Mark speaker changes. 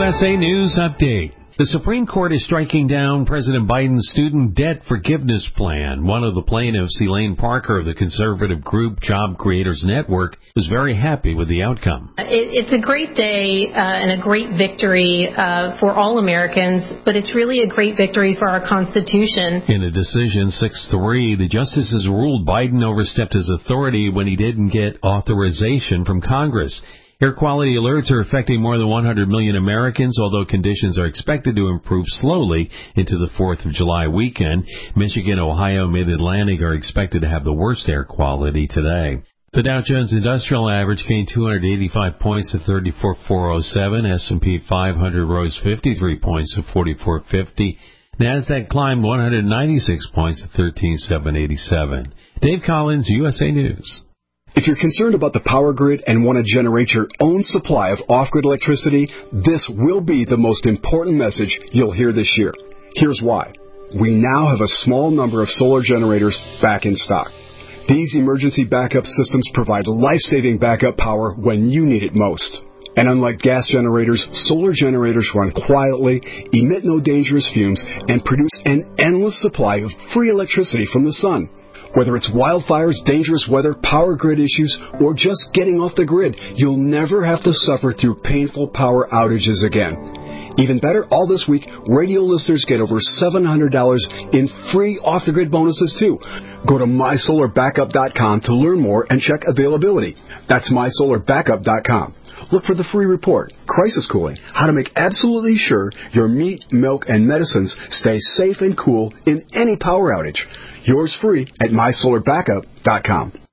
Speaker 1: USA News Update. The Supreme Court is striking down President Biden's student debt forgiveness plan. One of the plaintiffs, Elaine Parker of the conservative group Job Creators Network, was very happy with the outcome.
Speaker 2: It's a great day and a great victory for all Americans, but it's really a great victory for our Constitution.
Speaker 1: In a decision 6-3, the justices ruled Biden overstepped his authority when he didn't get authorization from Congress. Air quality alerts are affecting more than 100 million Americans, although conditions are expected to improve slowly into the 4th of July weekend. Michigan, Ohio, Mid-Atlantic are expected to have the worst air quality today. The Dow Jones Industrial Average gained 285 points to 34,407. S&P 500 rose 53 points to 4450. NASDAQ climbed 196 points to 13,787. Dave Collins, USA News.
Speaker 3: If you're concerned about the power grid and want to generate your own supply of off-grid electricity, this will be the most important message you'll hear this year. Here's why. We now have a small number of solar generators back in stock. These emergency backup systems provide life-saving backup power when you need it most. And unlike gas generators, solar generators run quietly, emit no dangerous fumes, and produce an endless supply of free electricity from the sun. Whether it's wildfires, dangerous weather, power grid issues, or just getting off the grid, you'll never have to suffer through painful power outages again. Even better, all this week, radio listeners get over $700 in free off-the-grid bonuses, too. Go to MySolarBackup.com to learn more and check availability. That's MySolarBackup.com. Look for the free report, Crisis Cooling, how to make absolutely sure your meat, milk, and medicines stay safe and cool in any power outage. Yours free at MySolarBackup.com.